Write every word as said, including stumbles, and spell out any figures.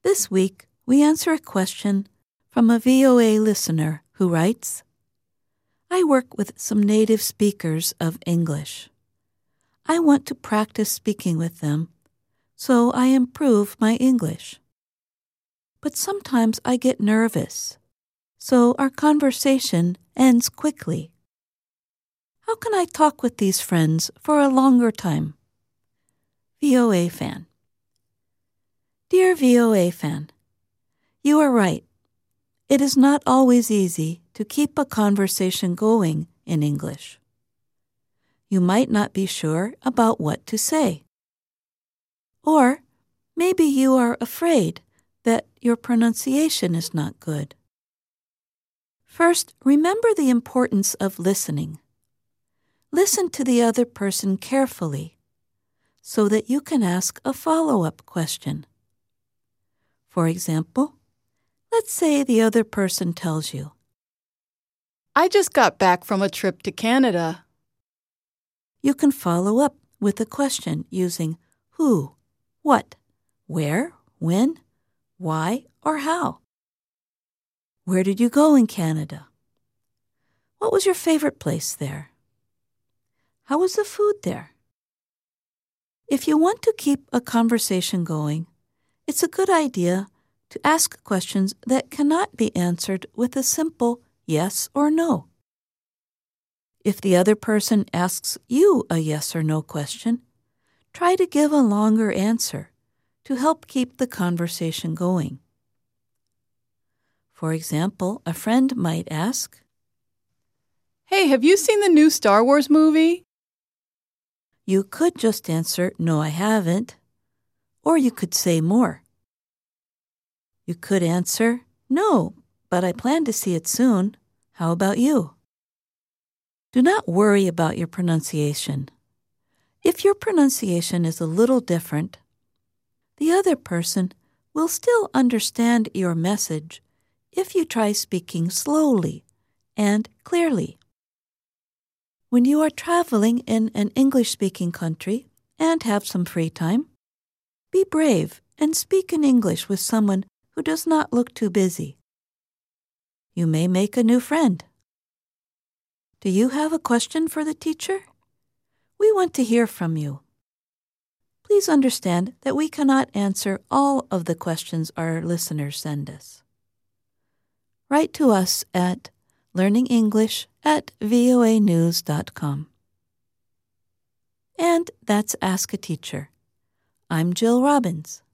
This week, we answer a question from a V O A listener who writes, I work with some native speakers of English. I want to practice speaking with them, so I improve my English. But sometimes I get nervous, so our conversation ends quickly. How can I talk with these friends for a longer time? V O A fan. Dear V O A fan, you are right. It is not always easy to keep a conversation going in English. You might not be sure about what to say. Or maybe you are afraid that your pronunciation is not good. First, remember the importance of listening. Listen to the other person carefully so that you can ask a follow-up question. For example, let's say the other person tells you, I just got back from a trip to Canada. You can follow up with a question using who, what, where, when, why, or how. Where did you go in Canada? What was your favorite place there? How was the food there? If you want to keep a conversation going, it's a good idea to ask questions that cannot be answered with a simple yes or no. If the other person asks you a yes or no question, try to give a longer answer to help keep the conversation going. For example, a friend might ask, Hey, have you seen the new Star Wars movie? You could just answer, no, I haven't. Or you could say more. You could answer, no, but I plan to see it soon. How about you? Do not worry about your pronunciation. If your pronunciation is a little different, the other person will still understand your message if you try speaking slowly and clearly. When you are traveling in an English-speaking country and have some free time, be brave and speak in English with someone who does not look too busy. You may make a new friend. Do you have a question for the teacher? We want to hear from you. Please understand that we cannot answer all of the questions our listeners send us. Write to us at learningenglish at voa news dot com. And that's Ask a Teacher. I'm Jill Robbins.